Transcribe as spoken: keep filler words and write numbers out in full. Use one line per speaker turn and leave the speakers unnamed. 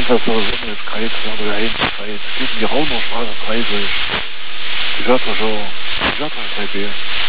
das so Sonne ist kalt, aber dahin ist kalt. Geht in die Raunerstraße dreißig. Die fährt doch schon, die fährt doch drei B.